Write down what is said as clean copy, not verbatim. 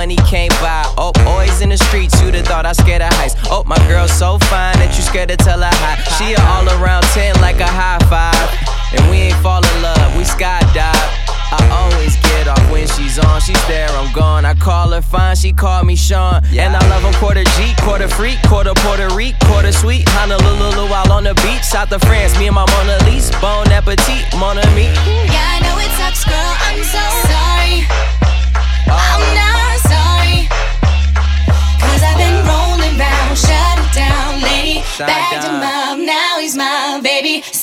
money came by. Oh, always in the streets, you'd have thought I scared of heights. Oh, my girl's so fine that you scared to tell her hi. She a all around 10 like a high five. And we ain't fall in love, we skydive. I always get off when she's on. She's there, I'm gone. I call her fine, she call me Sean. And I love 'em quarter G, quarter freak, quarter Puerto Rico, quarter sweet. Honolulu while on the beach, South of France. Me and my Mona Lisa, bon appetit, mon ami. Yeah, I know it sucks, girl, I'm so sorry. I'm not sorry. Cause I've been rolling round, shut it down, lady. Bagged him up, now he's my baby.